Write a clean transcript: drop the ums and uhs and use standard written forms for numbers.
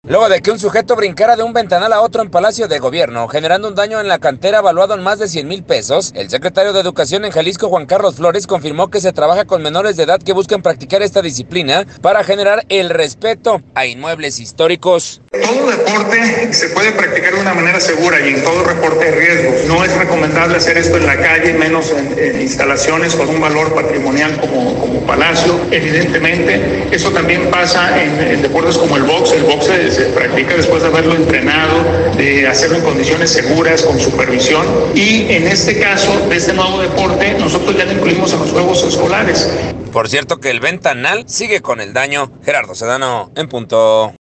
luego de que un sujeto brincara de un ventanal a otro en Palacio de Gobierno, generando un daño en la cantera valuado en más de 100,000 pesos. El secretario de Educación en Jalisco, Juan Carlos Flores, confirmó que se trabaja con menores de edad que buscan practicar esta disciplina para generar el respeto a inmuebles históricos. Todo deporte se puede practicar de una manera segura y en todo reporte de riesgos. No es recomendable hacer esto en la calle, menos en instalaciones con un valor patrimonial como Palacio. Evidentemente, eso también pasa en deportes como el box. El box se practica después de haberlo entrenado, de hacerlo en condiciones seguras, con supervisión. Y en este caso, de este nuevo deporte, nosotros ya lo incluimos en los juegos escolares. Por cierto que el ventanal sigue con el daño. Gerardo Sedano, en punto.